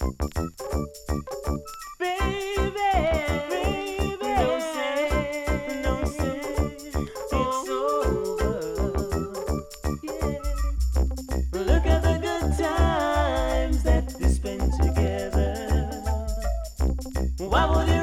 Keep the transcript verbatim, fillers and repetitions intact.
Baby, baby, don't say, don't say it's over. Yeah. Look at the good times that we spent together. Why would you